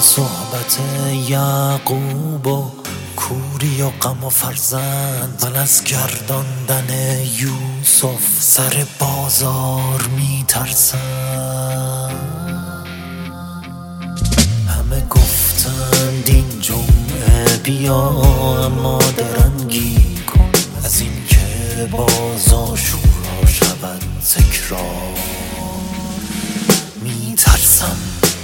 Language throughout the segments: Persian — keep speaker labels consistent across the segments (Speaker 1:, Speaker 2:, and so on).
Speaker 1: صحبت یعقوب و کوری و غم و فرزند، من از گرداندن یوسف سر بازار میترسم. همه گفتند این جمعه بیا، اما درنگی کن از این که باز آشورا شود تکرار. میترسم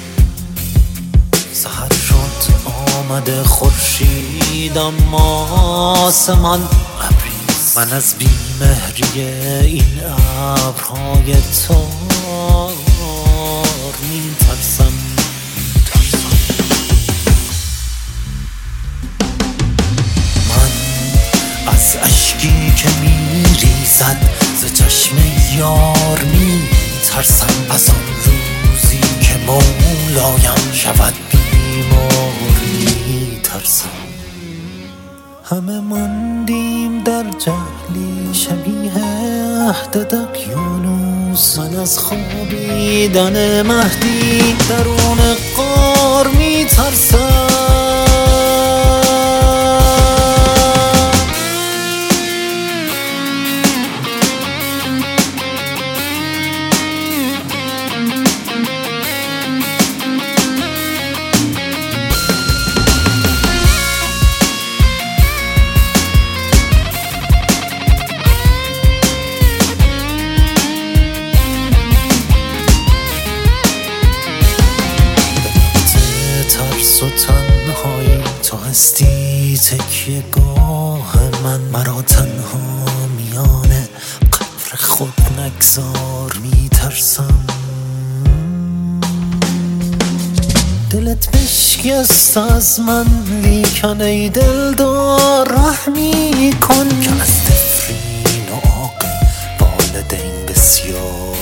Speaker 1: سحر شد آمده خورشید، اما آسمان ابریست. من از بیمهری این ابرهای تار میترسم. من از اشکی که میریزد ز چشم یار میترسم، از آن روزی که مولایم شود میترسم. همه ماندیم در جهلی شبیه عهد دقیانوس، من از خوابیدن مهدی درون غار میترسم. و تنهایی تو هستی تکیه گاه من، مرا تنها میانه قبر خود نگذار میترسم. دلت بشکست از من لیکن ای دلدار رحمی کن، که از نفرین و عاق والدین بسیار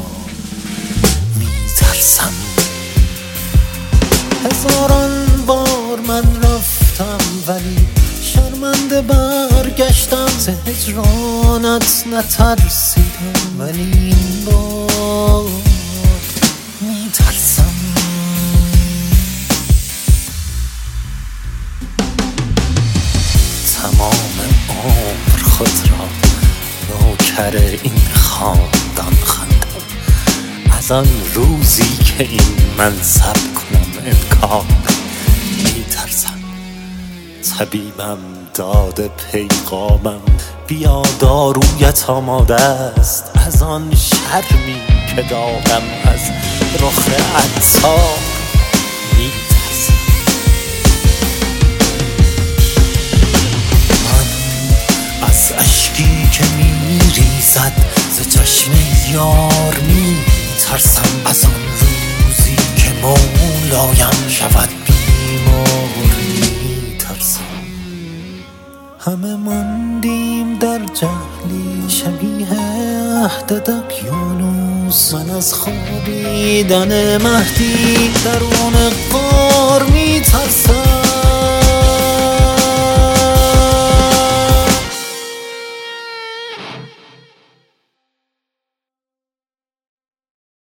Speaker 1: میترسم. هزاران بار من رفتم ولی شرمنده برگشتم، ز هجرانت نترسیدم ولی این بار میترسم. تمام عمر خود را نوکر این خاندان خواندم، از آن روزی که این منصب کنم انکار میترسم. طبیبم داده پیغامم بیا دارویت آماده است، از آن شرمی که دارم از رخ عطار میترسم. من از اشکی که میریزد ز چشم یار میترسم، از آن روزی که مولایم شود بیمار میترسم. همه ماندیم در جهلی شبیه عهد دقیانوس، من از خوابیدن مهدی درون غار میترسم.